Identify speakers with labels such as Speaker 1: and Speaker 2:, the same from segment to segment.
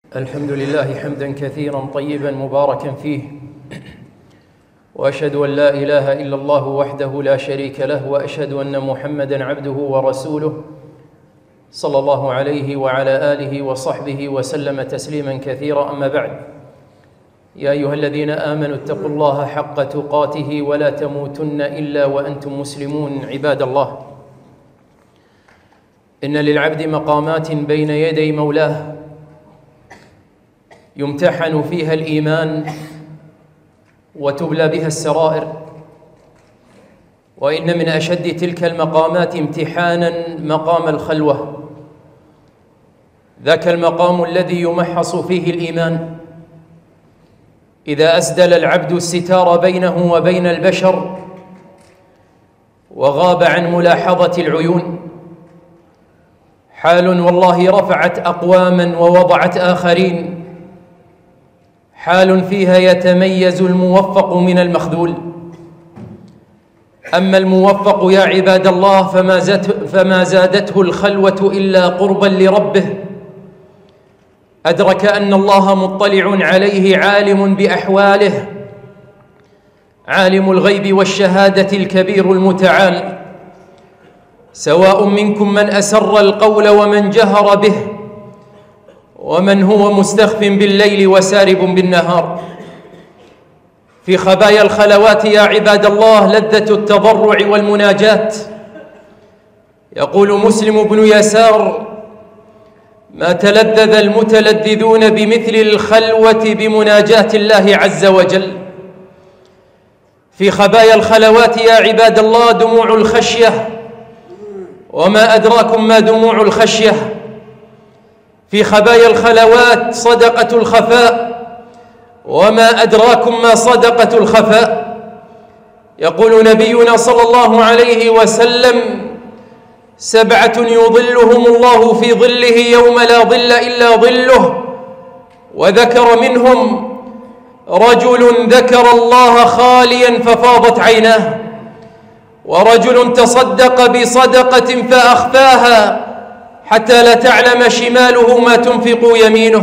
Speaker 1: الحمد لله حمدا كثيرا طيبا مباركا فيه، وأشهد أن لا إله إلا الله وحده لا شريك له، وأشهد أن محمدا عبده ورسوله صلى الله عليه وعلى آله وصحبه وسلم تسليما كثيرا. أما بعد، يا أيها الذين آمنوا اتقوا الله حق تقاته ولا تموتن إلا وأنتم مسلمون. عباد الله، إن للعبد مقامات بين يدي مولاه يمتحن فيها الإيمان وتبلى بها السرائر، وإن من أشد تلك المقامات امتحانا مقام الخلوة، ذاك المقام الذي يمحص فيه الإيمان. إذا أسدل العبد الستار بينه وبين البشر وغاب عن ملاحظة العيون، حال والله رفعت أقواما ووضعت آخرين، حال فيها يتميز الموفق من المخذول. أما الموفق يا عباد الله فما زادته الخلوة إلا قربا لربه، أدرك أن الله مطلع عليه عالم بأحواله، عالم الغيب والشهادة الكبير المتعال، سواء منكم من أسر القول ومن جهر به، ومن هو مستخف بالليل وسارب بالنهار. في خبايا الخلوات يا عباد الله لذة التضرع والمناجاة. يقول مسلم بن يسار: ما تلذذ المتلذذون بمثل الخلوة بمناجاة الله عز وجل. في خبايا الخلوات يا عباد الله دموع الخشية، وما أدراكم ما دموع الخشية. في خبايا الخلوات صدقة الخفاء، وما أدراكم ما صدقة الخفاء. يقول نبينا صلى الله عليه وسلم: 7 يظلهم الله في ظله يوم لا ظل إلا ظله، وذكر منهم رجل ذكر الله خاليا ففاضت عيناه، ورجل تصدق بصدقة فأخفاها حتى لا تعلم شماله ما تنفق يمينه.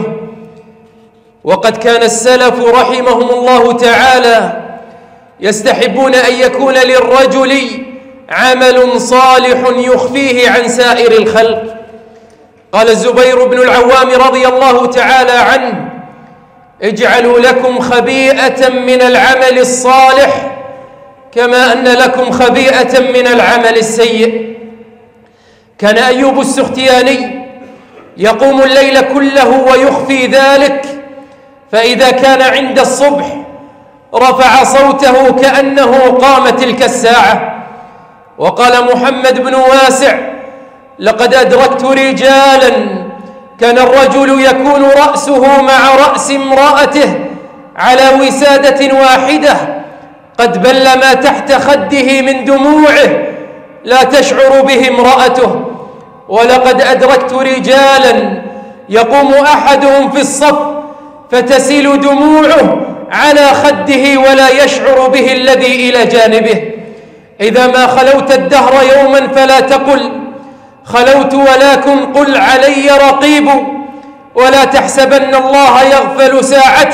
Speaker 1: وقد كان السلف رحمهم الله تعالى يستحبون أن يكون للرجل عمل صالح يخفيه عن سائر الخلق. قال الزبير بن العوام رضي الله تعالى عنه: اجعلوا لكم خبيئة من العمل الصالح كما أن لكم خبيئة من العمل السيء. كان أيوب السختياني يقوم الليل كله ويخفي ذلك، فإذا كان عند الصبح رفع صوته كأنه قام تلك الساعة. وقال محمد بن واسع: لقد أدركت رجالا كان الرجل يكون رأسه مع رأس امرأته على وسادة واحدة، قد بل ما تحت خده من دموعه لا تشعر به امرأته. ولقد أدركت رجالا يقوم أحدهم في الصف فتسيل دموعه على خده ولا يشعر به الذي إلى جانبه. إذا ما خلوت الدهر يوما فلا تقل خلوت، ولكن قل علي رقيب، ولا تحسبن الله يغفل ساعة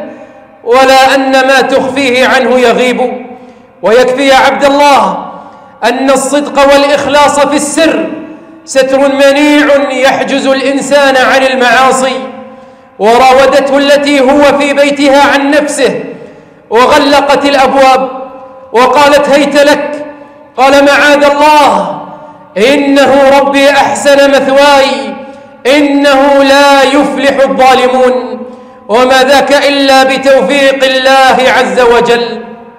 Speaker 1: ولا أن ما تخفيه عنه يغيب. ويكفي يا عبد الله أن الصدق والإخلاص في السر ستر منيع يحجز الإنسان عن المعاصي. وراودته التي هو في بيتها عن نفسه وغلقت الأبواب وقالت: هيت لك. قال: معاذ الله، إنه ربي أحسن مثواي، إنه لا يفلح الظالمون. وما ذاك إلا بتوفيق الله عز وجل.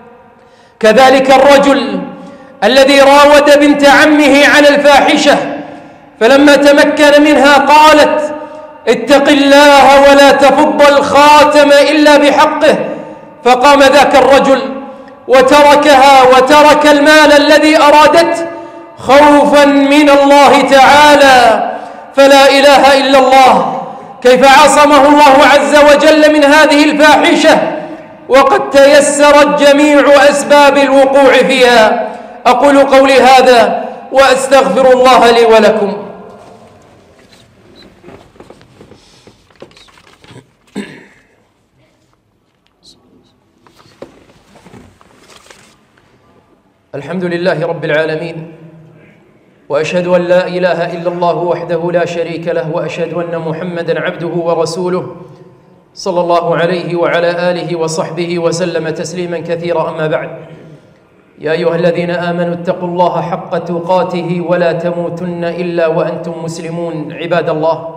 Speaker 1: كذلك الرجل الذي راود بنت عمه على الفاحشة، فلما تمكن منها قالت: اتق الله ولا تفض الخاتم إلا بحقه. فقام ذاك الرجل وتركها وترك المال الذي أرادته خوفا من الله تعالى. فلا إله إلا الله، كيف عصمه الله عز وجل من هذه الفاحشة وقد تيسرت جميع أسباب الوقوع فيها. أقول قولي هذا وأستغفر الله لي ولكم. الحمد لله رب العالمين، وأشهد أن لا إله إلا الله وحده لا شريك له، وأشهد أن محمدًا عبده ورسوله صلى الله عليه وعلى آله وصحبه وسلم تسليمًا كثيرا. أما بعد، يا أيها الذين آمنوا اتقوا الله حق تقاته ولا تموتن إلا وأنتم مسلمون عباد الله.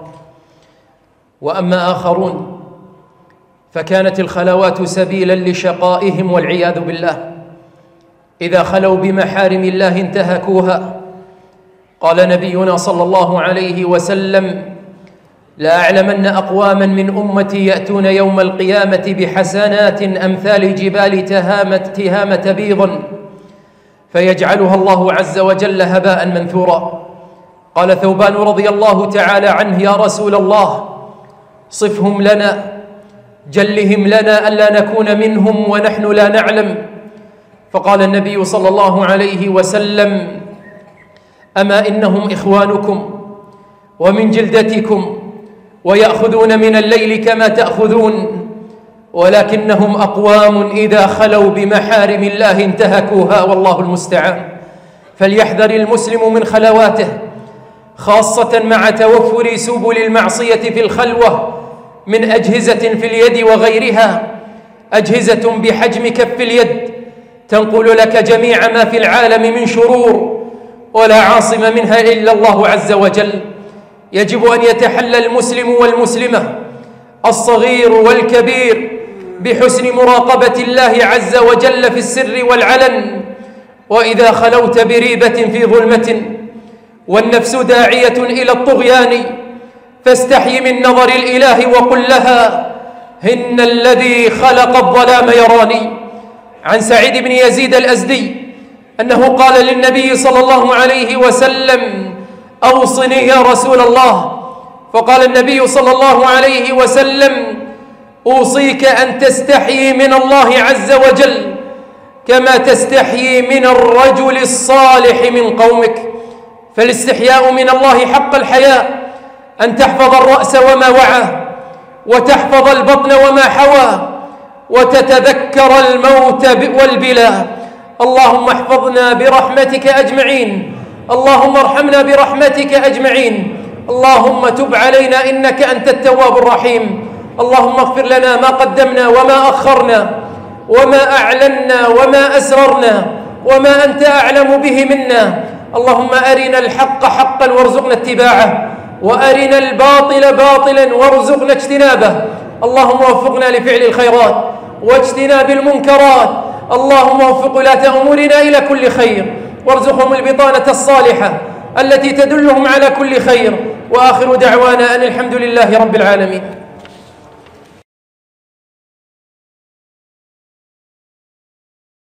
Speaker 1: وأما آخرون فكانت الخلوات سبيلا لشقائهم والعياذ بالله، إذا خلوا بمحارم الله انتهكوها. قال نبينا صلى الله عليه وسلم: لا أعلمن أقواما من أمتي يأتون يوم القيامة بحسنات أمثال جبال تهامة بيض فيجعلها الله عز وجل هباء منثورا. قال ثوبان رضي الله تعالى عنه: يا رسول الله، صفهم لنا، جلهم لنا ألا نكون منهم ونحن لا نعلم. فقال النبي صلى الله عليه وسلم: أما إنهم إخوانكم ومن جلدتكم ويأخذون من الليل كما تأخذون، ولكنهم أقوام إذا خلوا بمحارم الله انتهكوها، والله المستعان. فليحذر المسلم من خلواته، خاصة مع توفر سبل المعصية في الخلوة من أجهزة في اليد وغيرها، أجهزة بحجم كف اليد تنقل لك جميع ما في العالم من شرور، ولا عاصم منها إلا الله عز وجل. يجب أن يتحلى المسلم والمسلمة الصغير والكبير بحسن مراقبة الله عز وجل في السر والعلن. وإذا خلوت بريبة في ظلمة والنفس داعية إلى الطغيان فاستحي من نظر الإله وقل لها: إن الذي خلق الظلام يراني. عن سعيد بن يزيد الأزدي أنه قال للنبي صلى الله عليه وسلم: أوصني يا رسول الله. فقال النبي صلى الله عليه وسلم: أوصيك أن تستحيي من الله عز وجل كما تستحيي من الرجل الصالح من قومك. فالاستحياء من الله حق الحياء أن تحفظ الرأس وما وعى، وتحفظ البطن وما حوى، وتتذكر الموت والبلا. اللهم احفظنا برحمتك أجمعين، اللهم ارحمنا برحمتك أجمعين، اللهم تب علينا إنك أنت التواب الرحيم. اللهم اغفر لنا ما قدمنا وما أخرنا وما أعلنا وما أسررنا وما أنت أعلم به منا. اللهم أرنا الحق حقا وارزقنا اتباعه، وأرنا الباطل باطلا وارزقنا اجتنابه. اللهم وفقنا لفعل الخيرات واجتناب المنكرات. اللهم وفق ولاة أمورنا إلى كل خير، وارزقهم البطانة الصالحة التي تدلهم على كل خير. وآخر دعوانا أن الحمد لله رب العالمين.